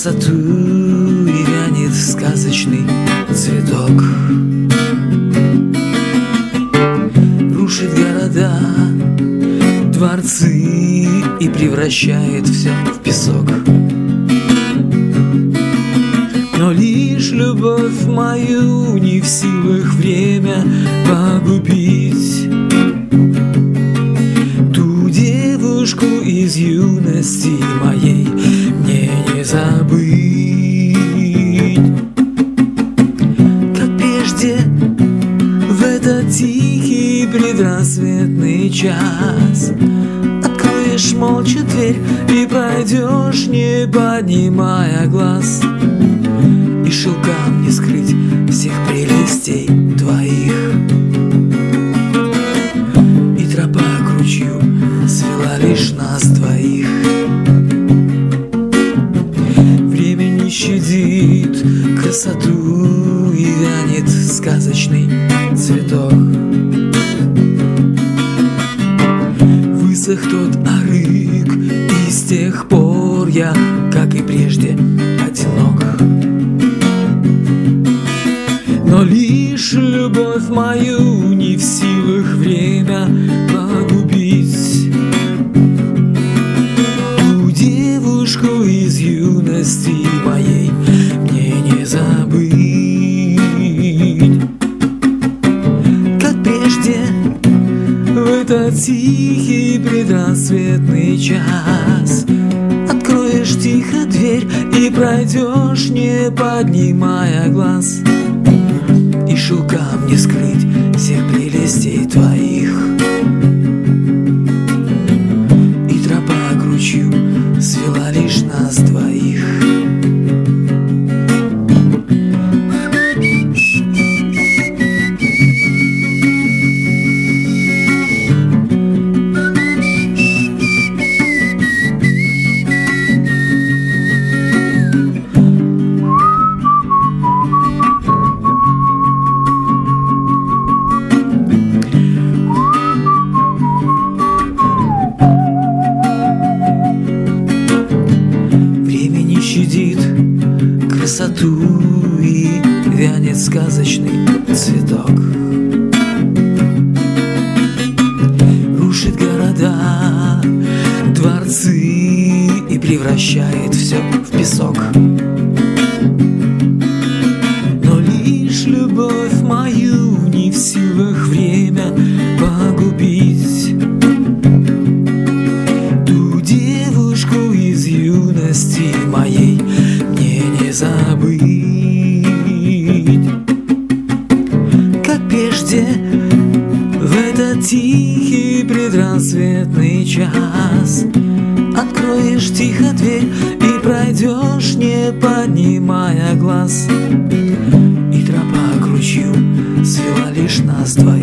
красоту и вянет сказочный цветок. Рушит города, дворцы и превращает все в песок. Но лишь любовь мою не в силах время погубить. Ту девушку из юности моей мне не забыть. Как прежде в этот тихий предрассветный час откроешь молча дверь и пройдешь, не поднимая глаз. И шелкам не скрыть всех прелестей твоих. И тропа к ручью свела лишь нас двоих. Время не щадит красоту и вянет сказочный цветок. Высох тот арык, и с тех пор я, как и прежде, одинок. Но лишь любовь мою не в силах время погубить. Ту девушку из юности моей мне не забыть. Как прежде в этот тихий предрассветный час откроешь тихо дверь и пройдешь, не поднимая глаз. И шелкам не скрыть всех прелестей твоих. И тропа к ручью свела лишь нас двоих. Щадит красоту и вянет сказочный цветок. Рушит города, дворцы и превращает все в песок. Но лишь любовь мою не в силах время погубить. Ту девушку из юности моей мне не забыть. Как прежде в этот тихий предрассветный час откроешь тихо дверь и пройдешь, не поднимая глаз. И тропа к ручью свела лишь нас двоих.